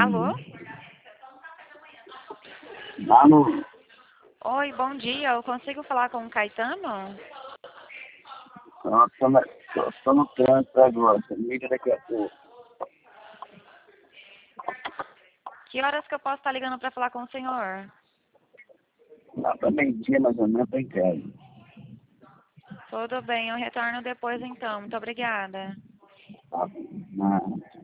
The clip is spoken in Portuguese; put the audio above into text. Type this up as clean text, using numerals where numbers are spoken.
Alô? Alô? Oi, bom dia. Eu consigo falar com o Caetano? Tô no trânsito agora. Você me liga daqui a pouco. Que horas que eu posso estar ligando para falar com o senhor? Lá pra meio-dia, mais ou menos, tô em casa. Tudo bem, eu retorno depois então. Muito obrigada. Tá bom.